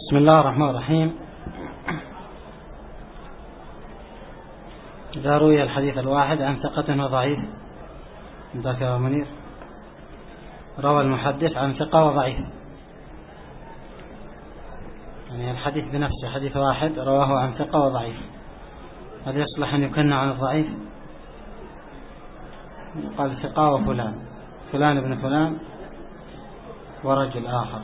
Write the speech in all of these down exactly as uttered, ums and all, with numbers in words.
بسم الله الرحمن الرحيم. إذا روي الحديث الواحد عن ثقة وضعيف، ذاك يا منير، روى المحدث عن ثقة وضعيف، يعني الحديث بنفسه حديث واحد رواه عن ثقة وضعيف، هل يصلح أن يكنى عن الضعيف؟ قال ثقة وفلان، فلان ابن فلان ورجل آخر.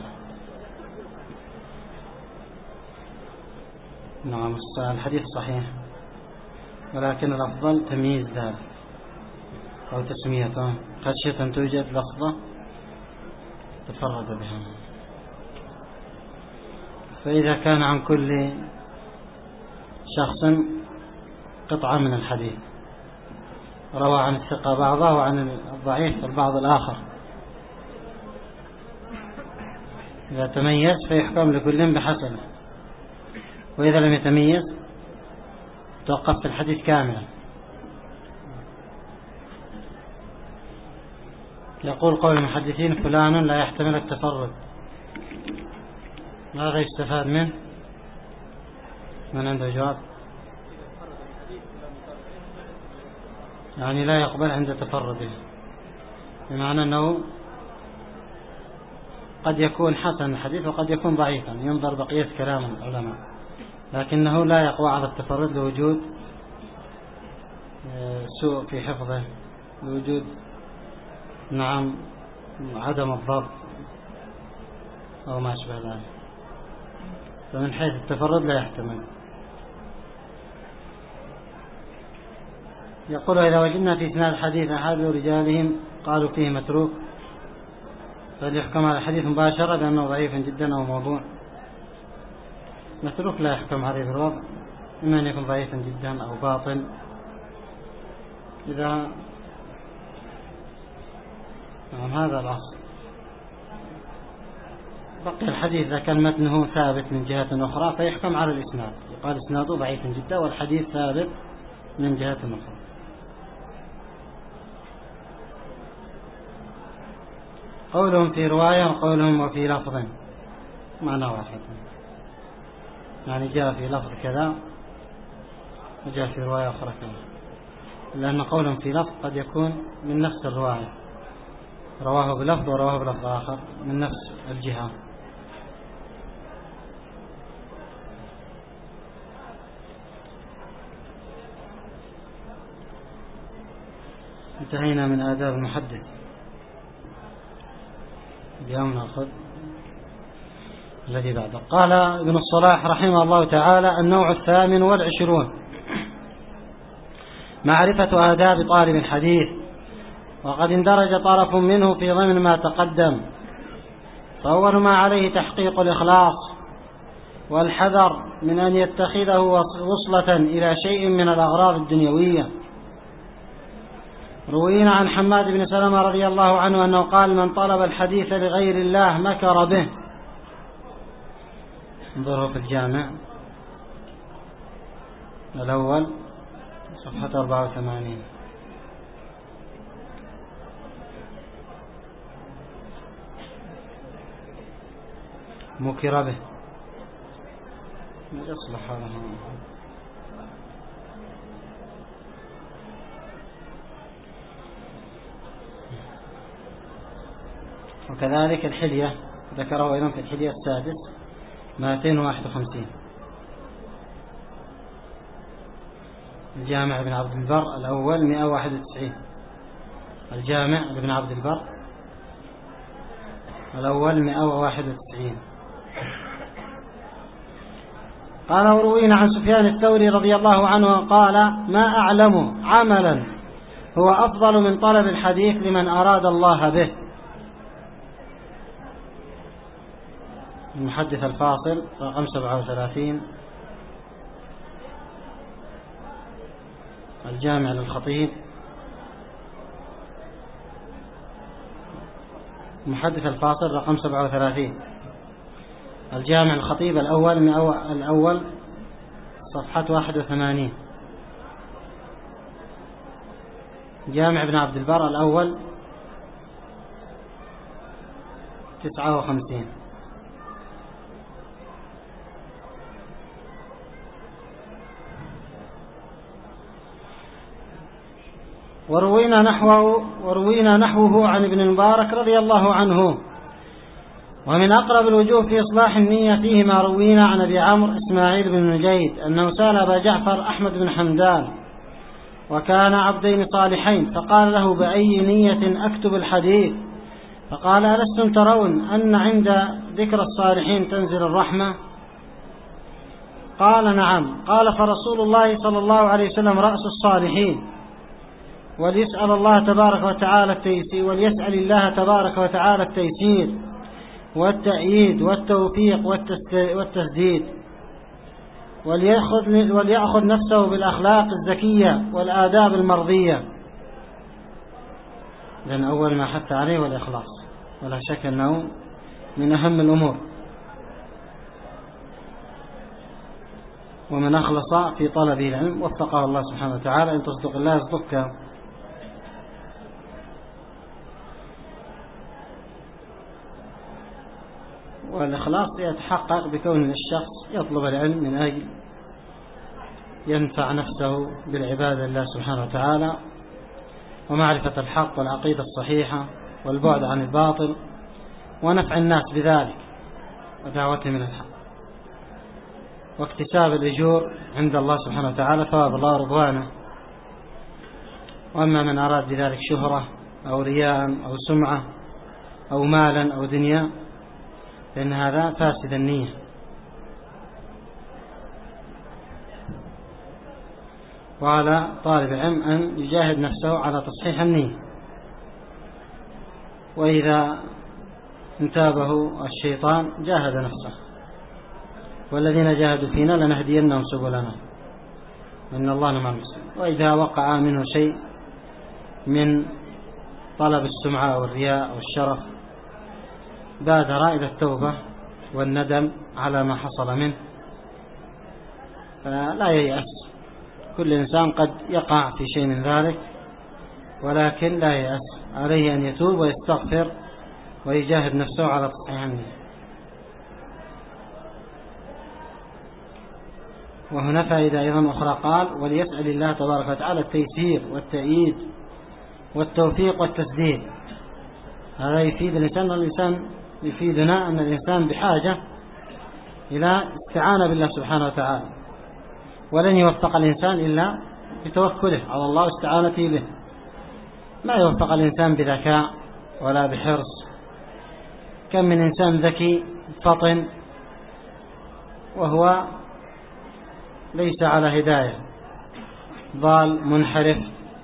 نعم الحديث صحيح، ولكن الأفضل تمييز ذلك أو تسميته، خشية أن توجد لفظة تفرد بها. فإذا كان عن كل شخص قطعة من الحديث، روى عن الثقة بعضه وعن الضعيف البعض الآخر، إذا تميز فيحكم لكل بحسنه، وإذا لم يتميز توقف في الحديث كاملا. يقول قول المحدثين فلان لا يحتمل التفرد، ماذا يستفاد منه؟ من عنده جواب؟ يعني لا يقبل عند تفرده، بمعنى أنه قد يكون حسن الحديث وقد يكون ضعيفا، ينظر بقية كلام العلماء، لكنه لا يقوى على التفرد لوجود سوء في حفظه، لوجود نعم عدم الضبط أو ما أشبه ذلك، فمن حيث التفرد لا يحتمل. يقول إذا وجدنا في إسناد الحديث أحد رجالهم قالوا فيه متروك، فليحكم على الحديث مباشرة لأنه ضعيف جدا أو موضوع. متروك لا يحكم عليه بالوضع، إما أن يكون ضعيفا جدا أو باطل. إذا نعم هذا الأصل. بقي الحديث إذا كان متنه ثابت من جهة أخرى فيحكم على الإسناد، يقال إسناده ضعيف جدا والحديث ثابت من جهة أخرى. قولهم في رواية وقولهم وفي لفظ معنى واحد، يعني جاء في لفظ كذا وجاء في رواية أخرى كذا، لأن قولهم في لفظ قد يكون من نفس الرواية، رواه بلفظ ورواه بلفظ آخر من نفس الجهة. انتهينا من آداب المحدث، اليوم نأخذ الذي بعده. قال ابن الصلاح رحمه الله تعالى: النوع الثامن والعشرون معرفة آداب طالب الحديث، وقد اندرج طرف منه في ضمن ما تقدم. فأول ما عليه تحقيق الإخلاص والحذر من أن يتخذه وصلة إلى شيء من الأغراض الدنيوية. روينا عن حماد بن سلمة رضي الله عنه أنه قال: من طلب الحديث لغير الله مكر به. انظروا في الجامع الأول صفحة أربعة وثمانين. مكر به يصلح هذا. وكذلك الحلية ذكره أيضا في الحلية السادس مئتين وواحد وخمسين. الجامع ابن عبد البر الأول مئة وواحد وتسعين. الجامع ابن عبد البر الأول مئة وواحد وتسعين. قال: وروينا عن سفيان الثوري رضي الله عنه قال: ما أعلم عملا هو أفضل من طلب الحديث لمن أراد الله به. المحدث الفاصل رقم سبعة وثلاثين. الجامع للخطيب المحدث الفاصل رقم سبعة وثلاثين. الجامع الخطيب الأول الأول صفحة واحد وثمانين. جامع ابن عبد البر الأول تسعة وخمسين. وروينا نحوه, وروينا نحوه عن ابن المبارك رضي الله عنه. ومن أقرب الوجوه في إصلاح النية فيه ما روينا عن أبي عمرو إسماعيل بن نجيد أنه سأل أبا جعفر أحمد بن حمدان وكان عبدين صالحين فقال له بأي نية أكتب الحديث؟ فقال ألستم ترون أن عند ذكر الصالحين تنزل الرحمة؟ قال نعم. قال فرسول الله صلى الله عليه وسلم رأس الصالحين، وليسأل الله تبارك وتعالى التيسير وليسأل الله تبارك وتعالى التيسير والتأييد والتوفيق والتسديد، وليأخذ, وليأخذ نفسه بالأخلاق الزكية والآداب المرضية. لأن أول ما حث عليه والإخلاص، ولا شك أنه من أهم الأمور. ومن أخلص في طلبه العلم وفقه الله سبحانه وتعالى. إن تصدق الله يصدقك. والإخلاص يتحقق بكون الشخص يطلب العلم من أجل ينفع نفسه بالعبادة لله سبحانه وتعالى، ومعرفة الحق والعقيدة الصحيحة والبعد عن الباطل، ونفع الناس بذلك ودعوتهم إلى الحق، واكتساب الأجور عند الله سبحانه وتعالى ثواب الله ورضوانه. وأما من أراد بذلك شهرة أو رياء أو سمعة أو مالا أو دنيا فإن هذا فاسد النية. وعلى طالب العلم أن يجاهد نفسه على تصحيح النية، وإذا انتابه الشيطان جاهد نفسه. والذين جاهدوا فينا لنهدينهم سبلنا وإن الله مع المحسنين. وإذا وقع منه شيء من طلب السمعة أو الرياء أو الشرف بادر إلى التوبة والندم على ما حصل منه، فلا ييأس. كل إنسان قد يقع في شيء من ذلك، ولكن لا ييأس، عليه أن يتوب ويستغفر ويجاهد نفسه على تصحيح النية. وهنا فائدة أيضا أخرى، قال وليسأل الله تبارك وتعالى التيسير والتأييد والتوفيق والتسديد. هذا يفيد الإنسان والإنسان يفيدنا أن الإنسان بحاجة إلى استعانة بالله سبحانه وتعالى، ولن يوفق الإنسان إلا بتوكله على الله واستعانته به. ما يوفق الإنسان بذكاء ولا بحرص. كم من إنسان ذكي فطن وهو ليس على هداية، ضال منحرف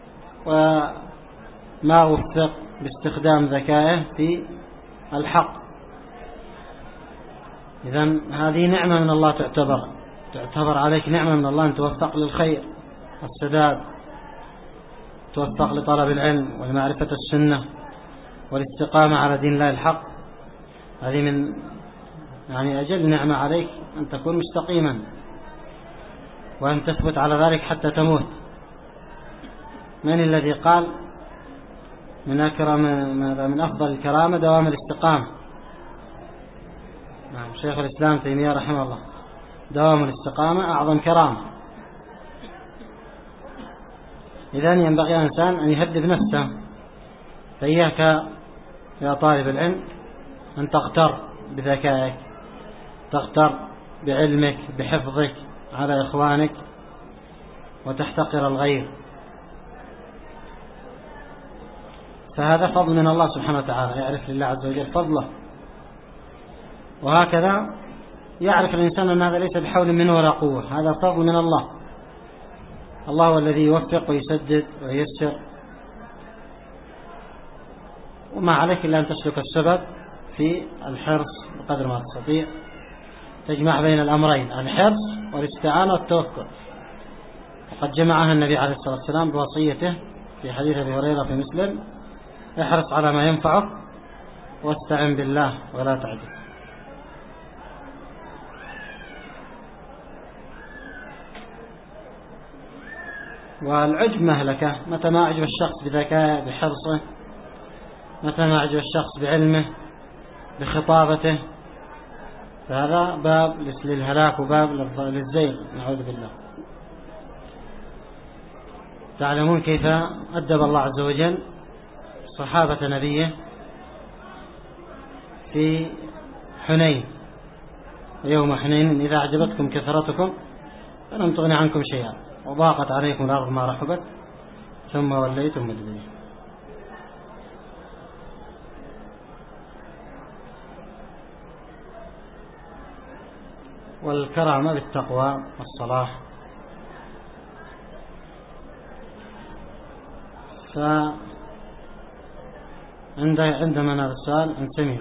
وما وفق باستخدام ذكائه في الحق. إذن هذه نعمة من الله، تعتبر تعتبر عليك نعمة من الله أن توفق للخير والسداد، توفق لطلب العلم والمعرفة السنة والاستقامة على دين الله الحق. هذه من يعني أجل نعمة عليك أن تكون مستقيما وأن تثبت على ذلك حتى تموت. من الذي قال من أكرم من أفضل الكرامة دوام الاستقامة؟ نعم، شيخ الإسلام تيمية رحمه الله، دوام الاستقامة أعظم كرامة. إذن ينبغي الإنسان أن يهدف نفسه. فإياك يا طالب العلم أن تغتر بذكائك، تغتر بعلمك بحفظك على إخوانك وتحتقر الغير، فهذا فضل من الله سبحانه وتعالى. يعرف لله عز وجل فضله، وهكذا يعرف الإنسان أن هذا ليس بحول منه ولا قوة، هذا فضل من الله. الله هو الذي يوفق ويسدد وييسر، وما عليك إلا أن تسلك السبب في الحرص بقدر ما تستطيع، تجمع بين الأمرين، الحرص والاستعانة والتوكل. وقد جمعها النبي عليه الصلاة والسلام بوصيته في حديث أبي هريرة في مسلم: احرص على ما ينفعك واستعن بالله ولا تعجز. والعجب مهلكة. متى ما أعجب الشخص بذكائه بحرصه، متى ما أعجب الشخص بعلمه بخطابته، فهذا باب للهلاك وباب للزيغ، نعوذ بالله. تعلمون كيف أدب الله عز وجل صحابة نبيه في حنين، يوم حنين إذا أعجبتكم كثرتكم فلم تغن عنكم شيئا وضاقت عليكم الأرض ما رحبت ثم وليتم مدبرين. والكرامة بالتقوى والصلاح. فعندما هذا السؤال أن سمير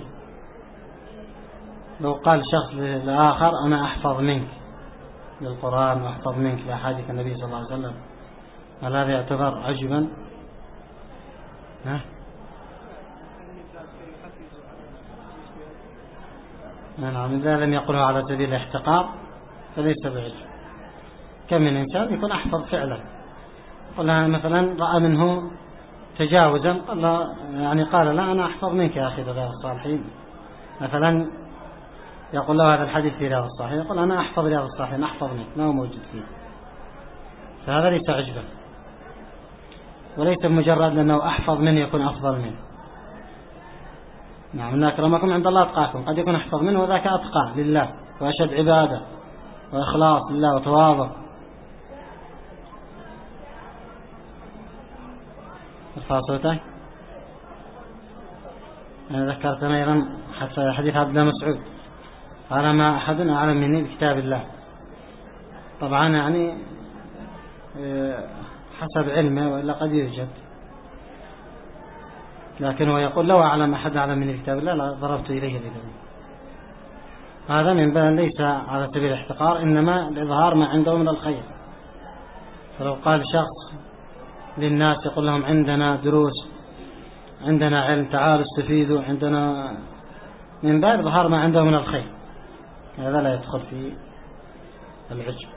لو قال شخص لآخر أنا أحفظ منك للقرآن وأحفظ منك لأحاديث النبي صلى الله عليه وسلم، هل هذا يعتبر عجبا؟ ها؟ نعم، إذا لم يقله على سبيل الاحتقار فليس بعجب. كم من إنسان يكون أحفظ فعلا، قلنا مثلا رأى منه تجاوزا قال يعني قال لا أنا أحفظ منك يا أخي رياض الصالحين، مثلا يقول له هذا الحديث في رياض الصالحين يقول أنا أحفظ رياض الصالحين أحفظ منك، ما هو موجود فيه، فهذا ليس عجبا، وليس مجرد لأنه أحفظ منه يكون أفضل منه. نعم، إن أكرمكم عند الله أتقاكم، قد يكون أحفظ منه وذاك أتقى لله وأشد عبادة وإخلاص لله وتواضع. ارفع صوتك. أنا ذكرتنا أيضا حديث عبد الله مسعود قال ما أحد أعلم مني بكتاب الله، طبعا يعني حسب علمه وإلا قد يوجد، لكن هو يقول لو أعلم أحد أعلم مني بكتاب الله لا ضربت إليه بذنبه. هذا من باب ليس على سبيل الاحتقار، إنما لإظهار ما عنده من الخير. فلو قال شخص للناس يقول لهم عندنا دروس عندنا علم تعالوا استفيدوا عندنا، من باب إظهار ما عنده من الخير، هذا لا يدخل في العجب.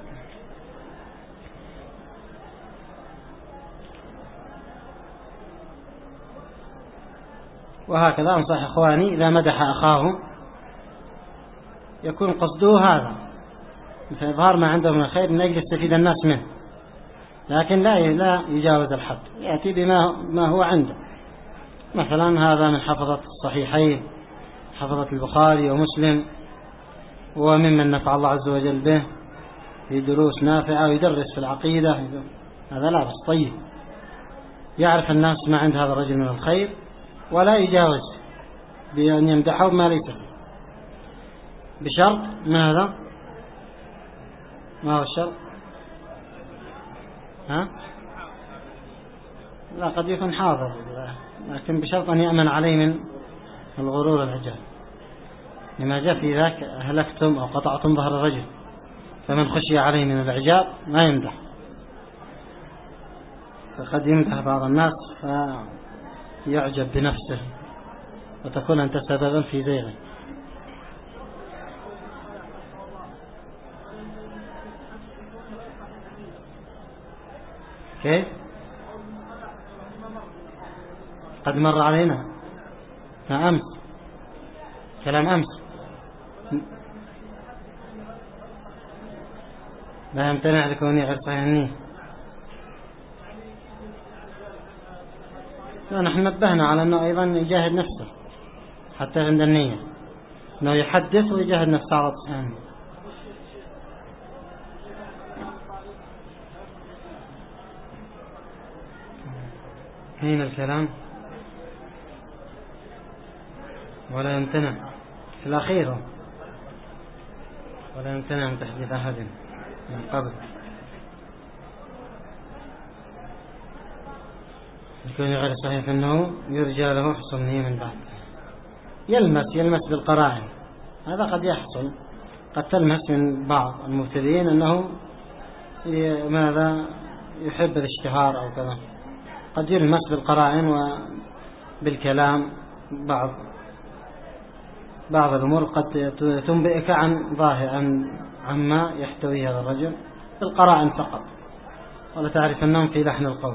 وهكذا أنصح إخواني إذا مدح أخاه يكون قصده هذا مثل إظهار ما عنده من الخير من أجل يستفيد الناس منه، لكن لا لا يجاوز الحد، يأتي بما ما هو عنده. مثلا هذا من حفظة الصحيحين حفظة البخاري ومسلم وممن نفع الله عز وجل به في دروس نافعة ويدرس في العقيدة، هذا لا بس طيب، يعرف الناس ما عند هذا الرجل من الخير ولا يجاوز بأن يمدحه ما ليس فيه، بشرط ماذا؟ ما هو الشرط؟ ها؟ لا قد يكون حاضر، لكن بشرط أن يأمن عليه من الغرور والعجاب، لما جاء في ذاك أهلكتم أو قطعتم ظهر الرجل، فمن خشي عليه من الإعجاب ما يمدح، فقد يمدح بعض الناس فيعجب بنفسه وتكون أنت سببا في زيغه. كيف؟ قد مر علينا أمس كلام أمس لا يمتنع لكوني غير صحيح النية. نحن نبهنا على أنه أيضا يجاهد نفسه حتى عند النية، أنه يحدث ويجاهد نفسه على الصحيح. هنا الكلام ولا يمتنع في الأخير ولا يمتنع من تحديث أحد من قبل يكون غير صحيح أنه يرجى له حصل نية من بعد. يلمس يلمس بالقرائن، هذا قد يحصل، قد تلمس من بعض المبتدئين أنه ماذا يحب الاشتهار أو كذا، قد يلمس بالقرائن وبالكلام بعض بعض الأمور قد تنبئك عن ظاهر عن عما يحتوي هذا الرجل بالقرائن فقط، ولا تعرف أنهم في لحن القول.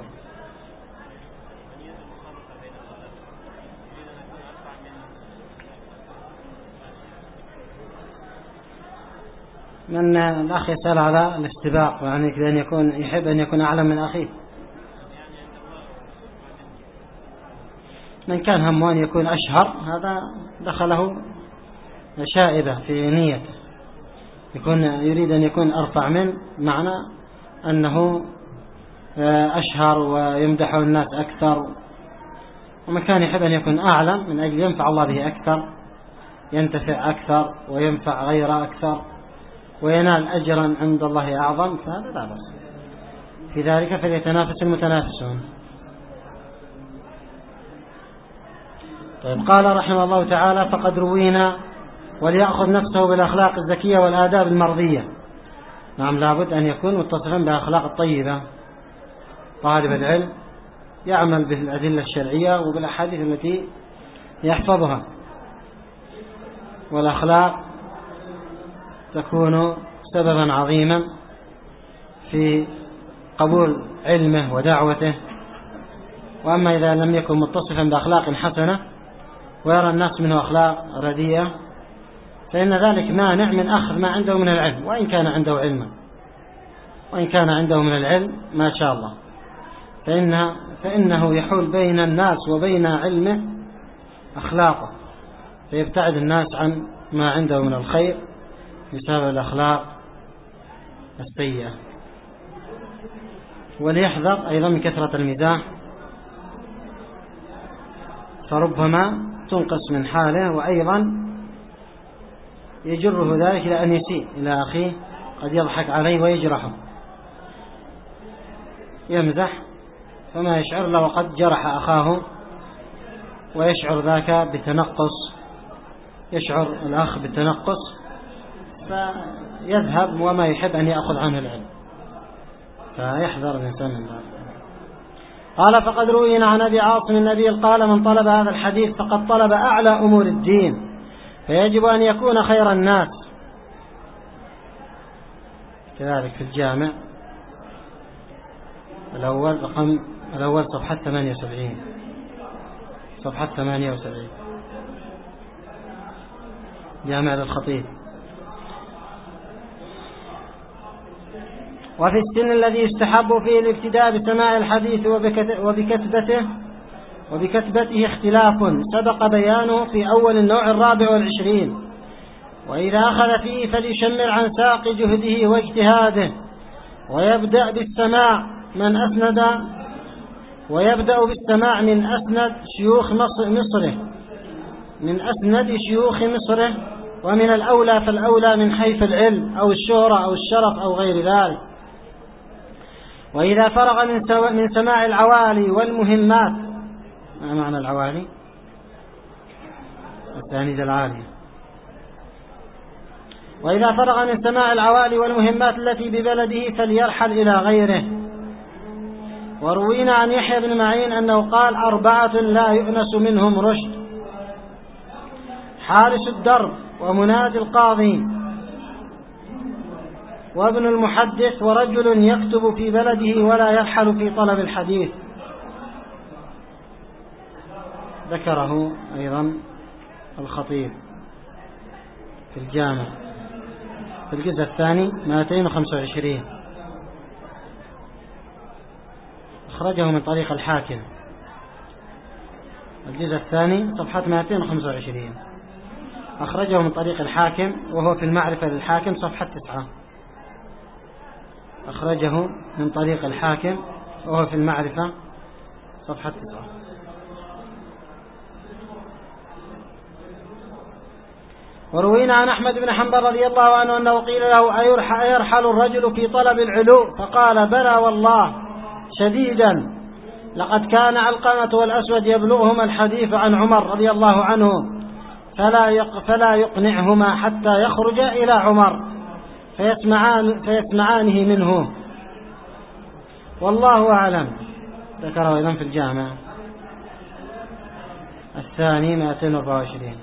من الأخ يسأل على الاستباق، يعني أن يكون يحب أن يكون أعلم من أخيه، من كان همه أن يكون أشهر هذا دخله شائبة في نيته، يكون يريد أن يكون أرفع من معنى أنه أشهر ويمدحه الناس أكثر، ومن كان يحب أن يكون أعلم من أجل ينفع الله به أكثر، ينتفع أكثر وينفع غيره أكثر وينال أجرا عند الله أعظم، فهذا لا بأس في ذلك، فليتنافس المتنافسون. طيب قال رحمه الله تعالى: فقد روينا وليأخذ نفسه بالأخلاق الزكية والآداب المرضية. نعم، لابد أن يكون متصفا بأخلاق الطيبة. طالب العلم يعمل بالأدلة الشرعية وبالأحاديث التي يحفظها، والأخلاق تكون سببا عظيما في قبول علمه ودعوته. وأما إذا لم يكن متصفا بأخلاق حسنة ويرى الناس منه أخلاق رديئة فإن ذلك مانع من أخذ ما عنده من العلم، وإن كان عنده علما، وإن كان عنده من العلم ما شاء الله، فإنه, فإنه يحول بين الناس وبين علمه أخلاقه، فيبتعد الناس عن ما عنده من الخير بسبب الأخلاق السيئة. وليحذر أيضا من كثرة المزاح، فربما تنقص من حاله، وأيضا يجره ذلك إلى أن يسيء إلى أخيه، قد يضحك عليه ويجرحه، يمزح فما يشعر له وقد جرح أخاه، ويشعر ذاك بتنقص، يشعر الأخ بالتنقص فيذهب وما يحب أن يأخذ عنه العلم، فيحذر الإنسان من ذلك. قال: فقد روينا عن أبي عاصم النبي قال: من طلب هذا الحديث فقد طلب أعلى أمور الدين، فيجب أن يكون خير الناس. كذلك في الجامع الأول رقم الأول صفحة ثمانية وسبعين، صفحة ثمانية وسبعين، جامع للخطيب. وفي السن الذي يستحب فيه الابتداء بسماع الحديث وبكتبته وبكتبته اختلاف سبق بيانه في أول النوع الرابع والعشرين. وإذا أخذ فيه فليشمر عن ساق جهده واجتهاده، ويبدأ بالسماع من أسند ويبدأ بالسماع من أسند شيوخ مصره من أسند شيوخ مصره ومن الأولى فالأولى من حيث العلم أو الشهرة أو الشرف أو غير ذلك. وإذا فرغ من, سو... من سماع العوالي والمهمات، ما معنى العوالي؟ التانيد العالية. وإذا فرغ من سماع العوالي والمهمات التي ببلده فليرحل إلى غيره. وروينا عن يحيى بن معين أنه قال: أربعة لا يؤنس منهم رشد: حارس الدرب، ومنادي القاضي، وابن المحدث، ورجل يكتب في بلده ولا يرحل في طلب الحديث. ذكره أيضا الخطيب في الجامع في الجزء الثاني مئتين وخمسة وعشرين، أخرجه من طريق الحاكم، الجزء الثاني صفحة مئتين وخمسة وعشرين، أخرجه من طريق الحاكم وهو في المعرفة للحاكم صفحة تسعة، أخرجه من طريق الحاكم وهو في المعرفة صفحة تسعة. وروينا عن أحمد بن حنبل رضي الله عنه أنه قيل له: أيرحل الرجل في طلب العلو؟ فقال: بلى والله شديدا، لقد كان علقمة والأسود يبلغهما الحديث عن عمر رضي الله عنه فلا يق فلا يقنعهما حتى يخرج إلى عمر فيسمعان فيسمعانه منه، والله أعلم. ذكره أيضا في الجامع الثاني مئتين وأربعة وعشرين،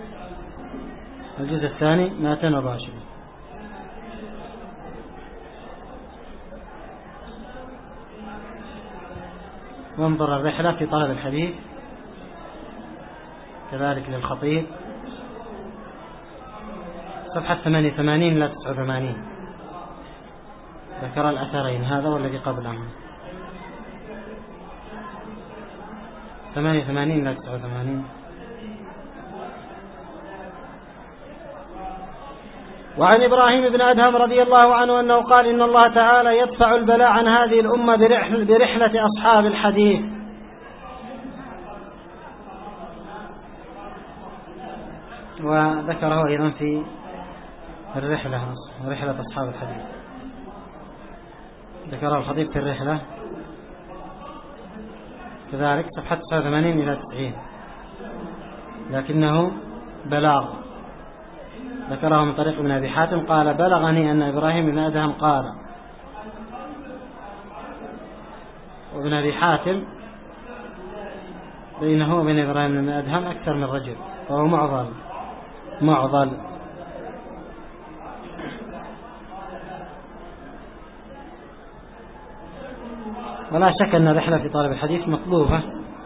الجزء الثاني مئتين وأربعة وعشرين. وانظر الرحلة في طلب الحديث كذلك للخطيب صفحة ثمانية وثمانين إلى تسعة وثمانين، ذكر الأثرين هذا والذي قبله. ثمانية وثمانين لا تسعة وثمانين. وعن إبراهيم بن أدهم رضي الله عنه أنه قال إن الله تعالى يدفع البلاء عن هذه الأمة برحلة أصحاب الحديث. وذكره أيضا في الرحلة رحلة أصحاب الحديث، ذكره الخطيب في الرحلة كذلك صفحة تسعة وثمانين إلى تسعين، لكنه بلاغ ذكره من طريق ابن أبي حاتم قال بلغني أن إبراهيم بن أدهم قال. وابن أبي حاتم بينه وبين إبراهيم بن أدهم أكثر من رجل وهو معضل معضل ولا شك أن الرحلة في طالب الحديث مطلوبة،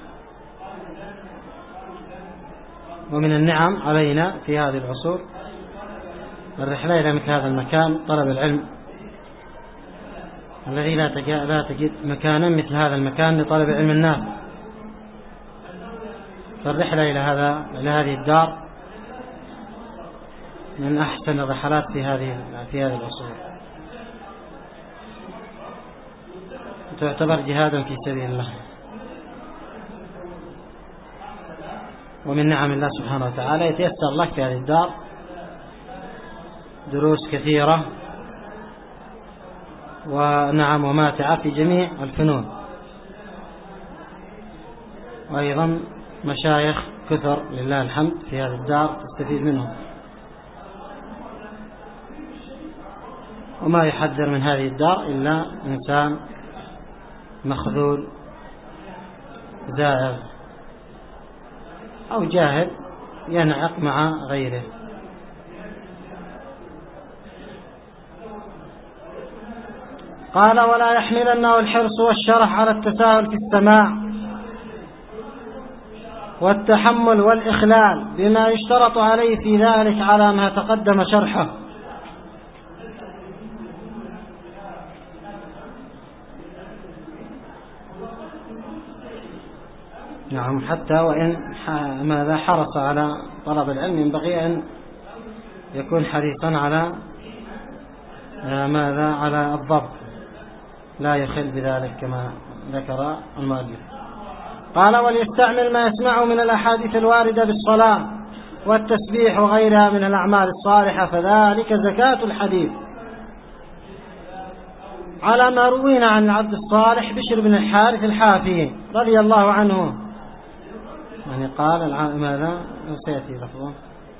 ومن النعم علينا في هذه العصور الرحلة إلى مثل هذا المكان طلب العلم الذي لا لا تجد مكانا مثل هذا المكان لطلب العلم النافع. فالرحلة إلى هذا إلى هذه الدار من أحسن الرحلات في هذه في هذه العصور، تعتبر جهادا في سبيل الله. ومن نعم الله سبحانه وتعالى يتيسر لك في هذه الدار دروس كثيرة ونعم وماتعة في جميع الفنون، وأيضا مشايخ كثر لله الحمد في هذه الدار تستفيد منهم. وما يحذر من هذه الدار إلا إنسان مخذول زائغ أو جاهل ينعق مع غيره. قال ولا يحملنه الحرص والشرح على التساهل في السماع والتحمل والإخلال بما يشترط عليه في ذلك على ما تقدم شرحه. نعم، حتى وإن ماذا حرص على طلب العلم ينبغي أن يكون حريصا على ماذا على الضبط، لا يخل بذلك كما ذكر المؤلف. قال وليستعمل ما يسمعه من الأحاديث الواردة بالصلاة والتسبيح وغيرها من الأعمال الصالحة، فذلك زكاة الحديث، على ما روينا عن العبد الصالح بشر بن الحارث الحافي رضي الله عنه، يعني قال ماذا سيأتي لفظه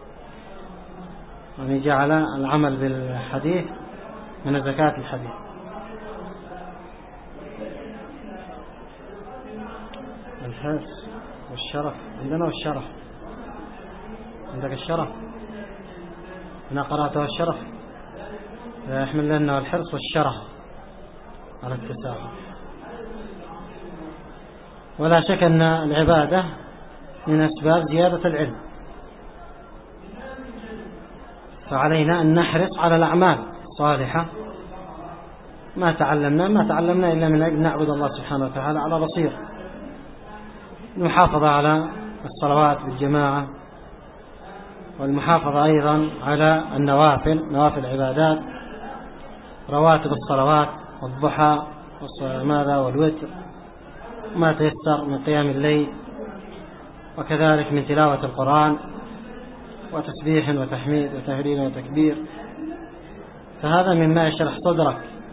يعني جعل العمل بالحديث من زكاة الحديث. الحرص والشرف عندنا، والشرف عندك الشرف، أنا قرأته الشرف يحمل لنا الحرص والشرف على التساهل. ولا شك أن العبادة من أسباب زيادة العلم، فعلينا أن نحرص على الأعمال الصالحة. ما تعلمنا ما تعلمنا إلا من أجل نعبد الله سبحانه وتعالى على بصير، المحافظة على الصلوات بالجماعة، والمحافظة أيضا على النوافل نوافل العبادات، رواتب الصلوات والضحى ماذا والوتر، ما تيسر من قيام الليل، وكذلك من تلاوة القرآن وتسبيح وتحميد وتهليل وتكبير. فهذا مما يشرح صدرك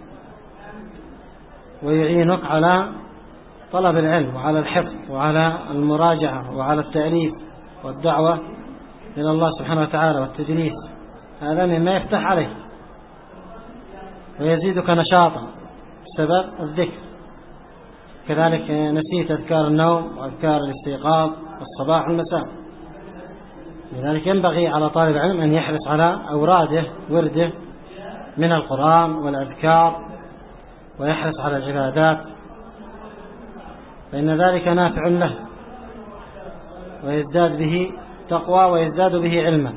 ويعينك على طلب العلم وعلى الحفظ وعلى المراجعة وعلى التأليف والدعوة إلى الله سبحانه وتعالى والتدريس. هذا مما يفتح عليك ويزيدك نشاطا بسبب الذكر. كذلك نسيت أذكار النوم وأذكار الاستيقاظ والصباح والمساء، لذلك ينبغي على طالب العلم أن يحرص على أوراده ورده من القرآن والأذكار، ويحرص على العبادات، فإن ذلك نافع له ويزداد به تقوى ويزداد به علما.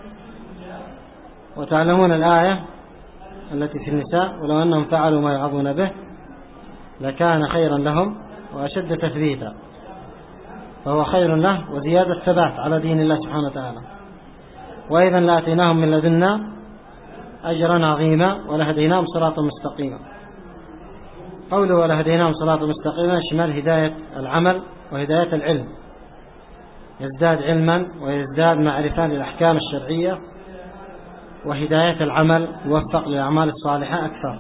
وتعلمون الآية التي في النساء: ولو أنهم فعلوا ما يعظون به لكان خيرا لهم وأشد تثبيتا. فهو خير له وزيادة ثبات على دين الله سبحانه وتعالى. وإذا لآتيناهم من لدنا أجرا عظيما ولهديناهم صراطا مستقيما. قوله ولهديناهم صراطا مستقيما شمال هداية العمل وهداية العلم، يزداد علما ويزداد معرفة للأحكام الشرعية، وهداية العمل يوفق للأعمال الصالحة أكثر.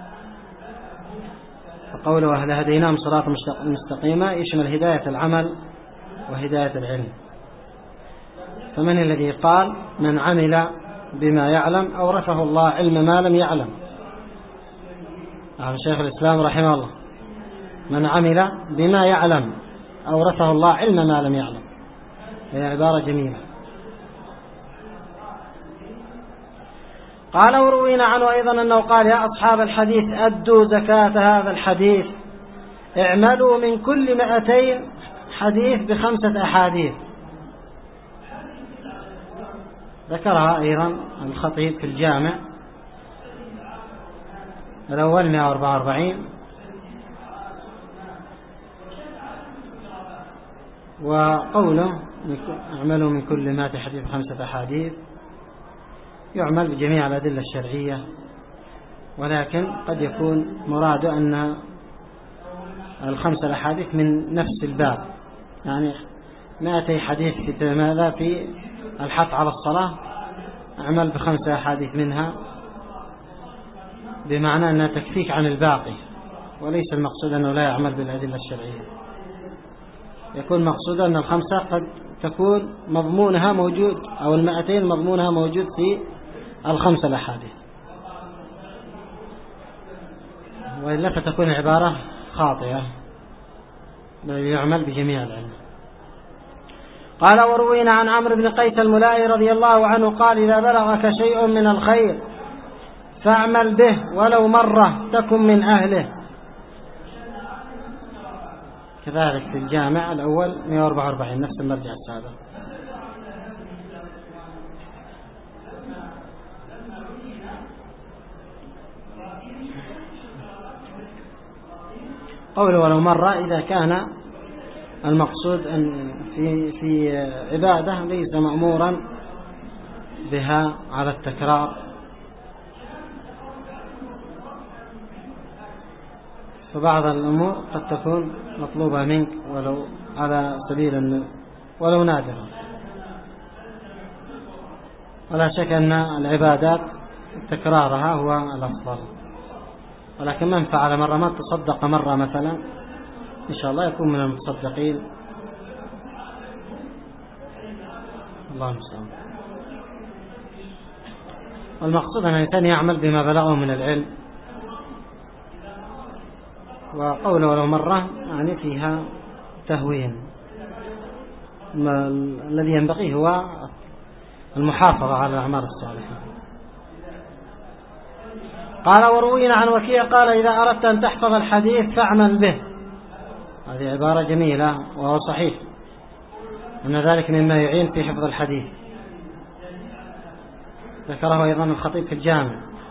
فقوله ولهديناهم صراطا مستقيما يشمل هداية العمل وهداية العلم. فمن الذي قال من عمل بما يعلم أورثه الله علم ما لم يعلم؟ عن شيخ الإسلام رحمه الله، من عمل بما يعلم أورثه الله علم ما لم يعلم. هي عبارة جميلة. قال وروينا عنه أيضا أنه قال يا أصحاب الحديث أدوا زكاة هذا الحديث، اعملوا من كل مئتين حديث بخمسة أحاديث. ذكرها أيضا الخطيب في الجامع الأول مئة وأربعة وأربعين، وقوله اعملوا من كل مئة حديث خمسة أحاديث يعمل بجميع الأدلة الشرعية، ولكن قد يكون مراد أن الخمسة الأحاديث من نفس الباب، يعني مئتي حديث في ماذا في الحث على الصلاة اعمل بخمسة أحاديث منها، بمعنى أنها تكفيك عن الباقي، وليس المقصود أنه لا يعمل بالأدلة الشرعية. يكون مقصود أن الخمسة قد تكون مضمونها موجود، أو المئتين مضمونها موجود في الخمسة الأحاديث، وإلا فتكون عبارة خاطئة، بل يعمل بجميع العلم. قال وروينا عن عمرو بن قيس الملائي رضي الله عنه قال إذا بلغك شيء من الخير فاعمل به ولو مرة تكن من أهله. كذلك في الجامع الأول مئة وأربعة وأربعين نفس المرجع السابق. قوله ولو مرة إذا كان المقصود أن في في عبادة ليس مأمورا بها على التكرار، فبعض الأمور قد تكون مطلوبة منك ولو على سبيل ولو نادرا. ولا شك أن العبادات تكرارها هو الأفضل، ولكن من فعل مرة ما تصدق مرة مثلا إن شاء الله يكون من المتصدقين. الله المستعان. والمقصود أن الإنسان يعمل بما بلغه من العلم. وقوله ولو مرة يعني فيها تهوين، الذي ينبغي هو المحافظة على الأعمال الصالحة. قال وروينا عن وكيع قال إذا أردت أن تحفظ الحديث فاعمل به. هذه عبارة جميلة وهو صحيح أن ذلك مما يعين في حفظ الحديث. ذكره أيضا الخطيب في الجامع،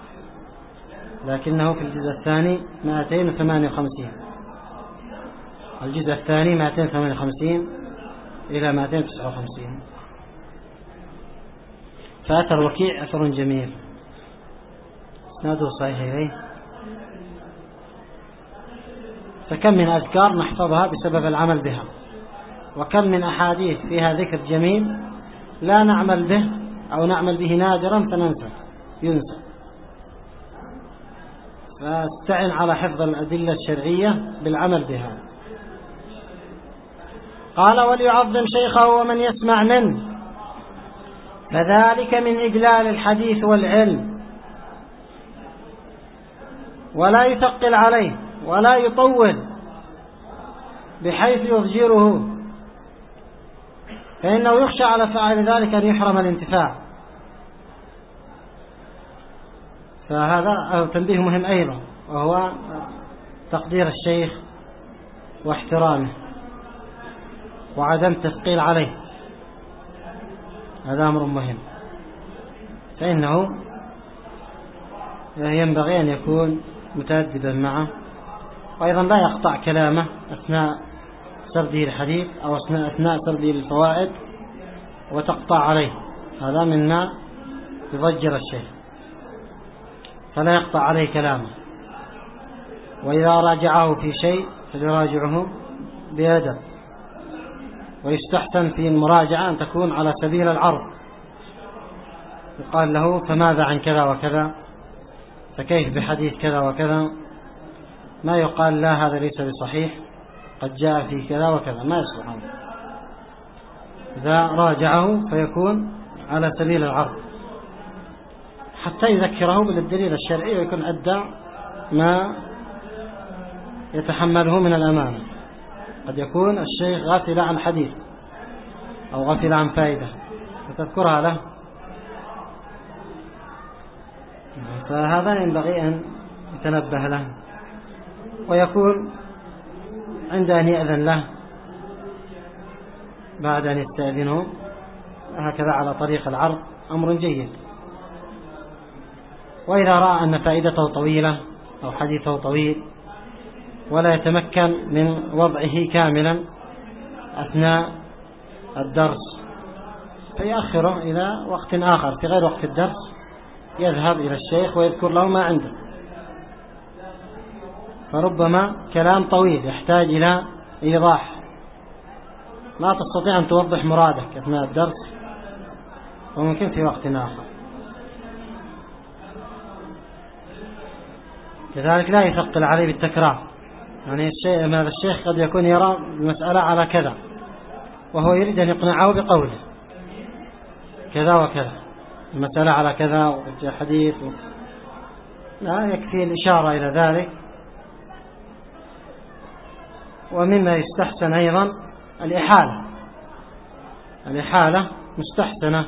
لكنه في الجزء الثاني مئتين وثمانية وخمسين، الجزء الثاني مئتين وثمانية وخمسين إلى مئتين وتسعة وخمسين. فأثر وكيع أثر جميل اسناده صحيح إليه. فكم من أذكار نحفظها بسبب العمل بها، وكم من أحاديث فيها ذكر جميل لا نعمل به أو نعمل به نادرا فننسى ينسى. فاستعن على حفظ الأدلة الشرعية بالعمل بها. قال وليعظم شيخه ومن يسمع منه، فذلك من إجلال الحديث والعلم، ولا يثقل عليه ولا يطول بحيث يضجره، فإنه يخشى على فاعل ذلك أن يحرم الانتفاع. فهذا تنبيه مهم أيضا، وهو تقدير الشيخ واحترامه وعدم تثقيل عليه. هذا أمر مهم، فإنه ينبغي أن يكون متأدبا معه، وأيضا لا يقطع كلامه أثناء سرده الحديث أو أثناء سرده الفوائد وتقطع عليه، هذا مما يضجر الشيخ، فلا يقطع عليه كلامه. وإذا راجعه في شيء فليراجعه بأدب، ويستحسن في المراجعة أن تكون على سبيل العرض، يقال له فماذا عن كذا وكذا، فكيف بحديث كذا وكذا، ما يقال لا هذا ليس بصحيح قد جاء في كذا وكذا، ما يصلح. إذا راجعه فيكون على سبيل العرض حتى يذكره بالدليل الشرعي ويكون أدى ما يتحمله من الأمانة. قد يكون الشيخ غافل عن حديث أو غافل عن فائدة فتذكرها له، فهذا ينبغي أن يتنبه له، ويكون عند أن يأذن له بعد أن يستأذنه، هكذا على طريق العرض أمر جيد. وإذا رأى أن فائدته طويلة أو حديثه طويل ولا يتمكن من وضعه كاملا أثناء الدرس فيأخره إلى وقت آخر في غير وقت الدرس، يذهب إلى الشيخ ويذكر له ما عنده، فربما كلام طويل يحتاج إلى إيضاح، لا تستطيع أن توضح مرادك أثناء الدرس، وممكن في وقت آخر. لذلك لا يثقل عليه بالتكرار، يعني الشيء هذا الشيخ قد يكون يرى المسألة على كذا وهو يريد أن يقنعه بقوله كذا وكذا، المسألة على كذا وفي حديث و... لا يكفي الإشارة إلى ذلك. ومما يستحسن أيضا الإحالة، الإحالة مستحسنة،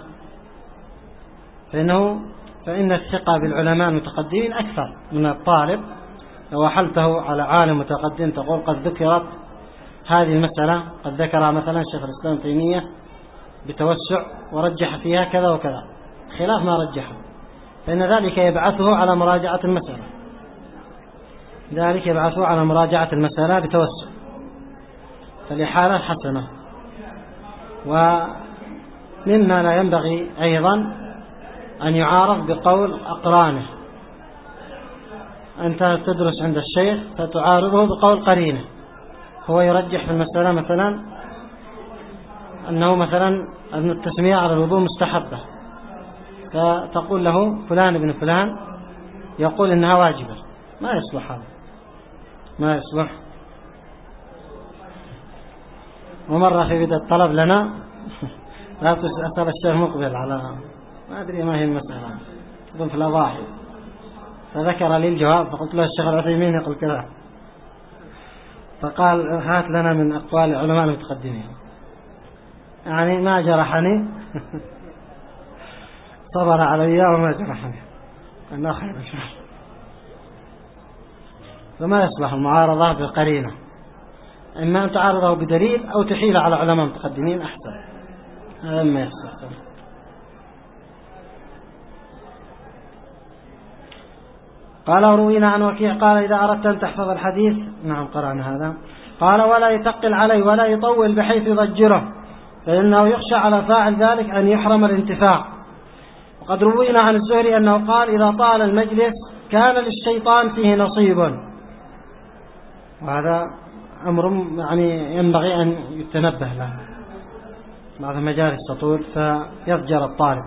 فإنه فإن الثقة بالعلماء المتقدمين أكثر من الطالب. لو أحلته على عالم متقدم تقول قد ذكرت هذه المسألة، قد ذكرها مثلا شيخ الإسلام تيمية بتوسع ورجح فيها كذا وكذا خلاف ما رجحه، فإن ذلك يبعثه على مراجعة المسألة، ذلك يبعثه على مراجعة المسألة بتوسع، فالإحالة حسنة. ومما لا ينبغي أيضا أن يعارض بقول أقرانه، أنت تدرس عند الشيخ فتعارضه بقول قرينه، هو يرجح في المسألة مثلا أنه مثلا أن التسمية على الوضوء مستحبة، فتقول له فلان ابن فلان يقول إنها واجبة، ما يصلح هذا، ما يصلح. ومرة في بداية الطلب لنا لا تسأل الشيخ مقبل على ما أدري ما هي المسألة أظن في الأضاحي، فذكر لي الجواب فقلت له الشيخ العثيمين يقول كذا، فقال هات لنا من أقوال العلماء المتقدمين، يعني ما جرحني صبر علي وما جرحني، أنا خير إن شاء الله. فما يصلح المعارضة بقرينة، إما أن تعارضه بدليل أو تحيل على علماء متقدمين أحسن، هذا ما يصلح. قال روينا عن وكيع قال إذا أردت أن تحفظ الحديث، نعم قرأنا هذا، قال ولا يتقل عليه ولا يطول بحيث يضجره، فإنه يخشى على فاعل ذلك أن يحرم الانتفاع. وقد روينا عن الزهري أنه قال إذا طال المجلس كان للشيطان فيه نصيب، وهذا أمر يعني ينبغي أن يتنبه له، بعض المجالس تطول فيضجر الطالب،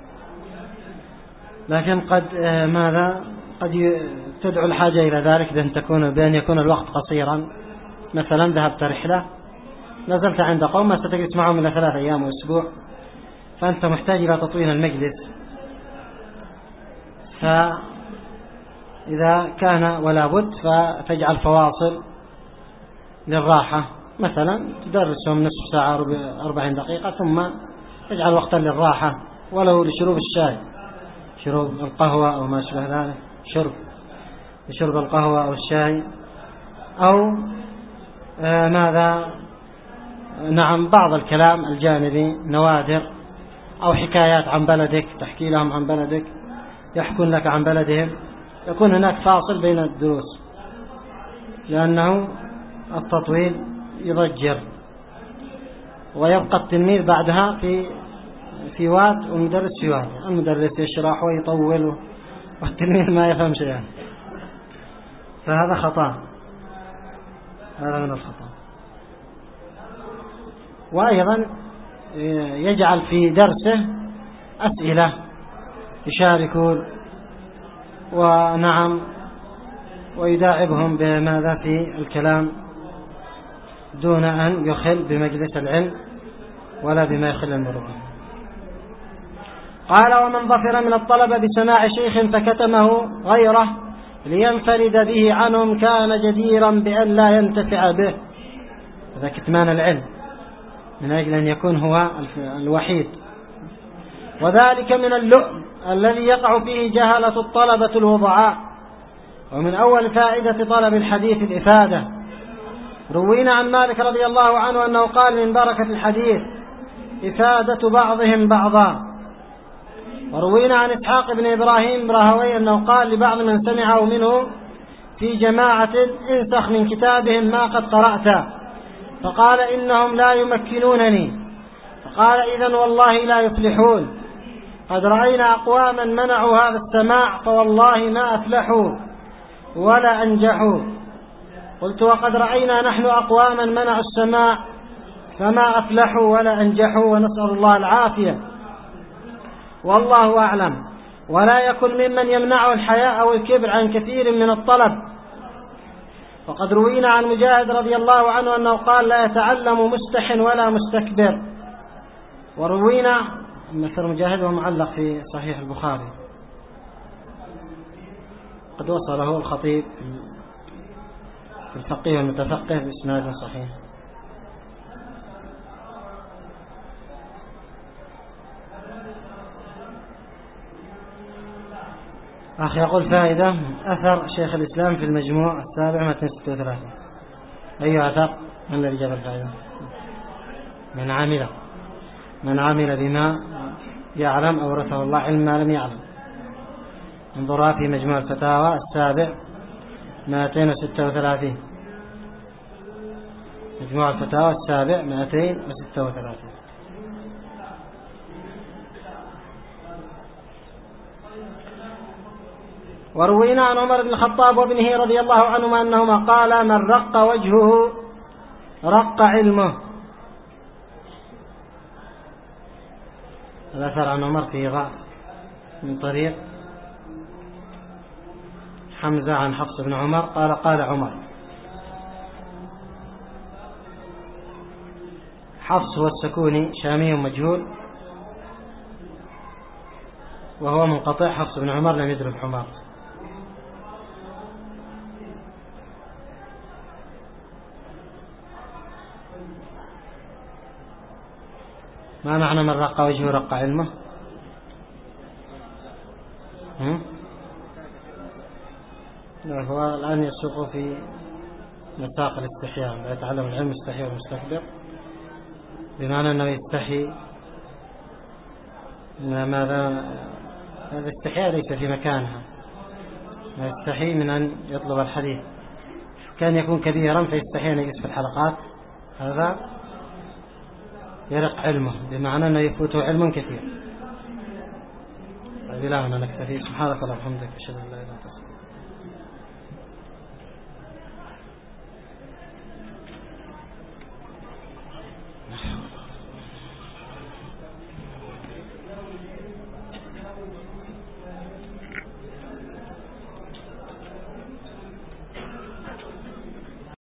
لكن قد ماذا قد تدعو الحاجة إلى ذلك بأن تكون بأن يكون الوقت قصيرا، مثلا ذهبت رحلة نزلت عند قوم ما ستجلس معهم إلى ثلاث أيام وأسبوع، فأنت محتاج إلى تطويل المجلس، فإذا كان ولا بد فتجعل فواصل للراحة، مثلا تدرسهم نصف ساعة أربعين دقيقة ثم تجعل وقتا للراحة ولو لشروب الشاي، شروب القهوة أو ما شبه ذلك، شرب لشرب القهوة أو الشاي، أو آه ماذا نعم بعض الكلام الجانبي نوادر أو حكايات عن بلدك، تحكي لهم عن بلدك يحكون لك عن بلدهم، يكون هناك فاصل بين الدروس، لأنه التطويل يضجر، ويبقى التلميذ بعدها في في واد والمدرس في واد، المدرس يشرح ويطول والتلميذ ما يفهم شيئا، فهذا خطأ، هذا من الخطأ. وأيضا يجعل في درسه أسئلة يشاركون ونعم ويداعبهم بماذا في الكلام دون أن يخل بمجلس العلم ولا بما يخل المروءة. قال: ومن ظفر من الطلبة بسماع شيخ فكتمه غيره لينفرد به عنهم كان جديرا بأن لا ينتفع به. هذا كتمان العلم من أجل أن يكون هو الوحيد، وذلك من اللؤم الذي يقع فيه جهلة الطلبة الوضعاء. ومن أول فائدة طلب الحديث الإفادة. روينا عن مالك رضي الله عنه أنه قال: من بركة الحديث إفادة بعضهم بعضا. وروينا عن إسحاق بن إبراهيم براهوي أنه قال لبعض من سمعه منه في جماعة: انسخ من كتابهم ما قد قرأت. فقال: إنهم لا يمكنونني. فقال: إذن والله لا يفلحون. قد رأينا أقواما منعوا هذا السماع فوالله ما أفلحوا ولا أنجحوا. قلت: وقد رأينا نحن أقواما منعوا السماع فما أفلحوا ولا أنجحوا، ونسأل الله العافية والله أعلم. ولا يكن ممن يمنعه الحياء أو الكبر عن كثير من الطلب. وقد روينا عن مجاهد رضي الله عنه أنه قال: لا يتعلم مستح ولا مستكبر. وروينا مثل مجاهد ومعلق في صحيح البخاري، قد وصله الخطيب في الفقيه والمتفقه بإسناد صحيح. أخي يقول: فائدة أثر شيخ الإسلام في المجموع السابع مئتين وستة وثلاثين. أي أثر؟ من الذي جاب الفائدة؟ من عمل من عمل بما يعلم أورثه الله علم ما لم يعلم. انظرها في مجموع الفتاوى السابع مئتين وستة وثلاثين. مجموع الفتاوى السابع مئتين وستة وثلاثين. وروينا عن عمر بن الخطاب وابنه رضي الله عنهما أنهما قال: من رق وجهه رق علمه. الأثر عن عمر في ضعف من طريق حمزة عن حفص بن عمر قال: قال عمر. حفص هو السكوني شامي مجهول وهو منقطع. حفص بن عمر لم يدرك عمر. ما معنى من رق وجهه رق علمه؟ لا، هو الآن يسوق في نطاق الاستحياء، لا يتعلم العلم يستحي والمستكبر، بمعنى أنه يستحي. ماذا؟ هذا الاستحياء ليس في مكانها، يستحي من أن يطلب الحديث. كان يكون كبيرا فيستحي أن يجلس في الحلقات، هذا يرق علمه، بمعنى أنه يفوته علم كثير. طيب، لا هنا نكتفي. سبحانك اللهم وبحمدك، أشهد أن لا إله إلا أنت.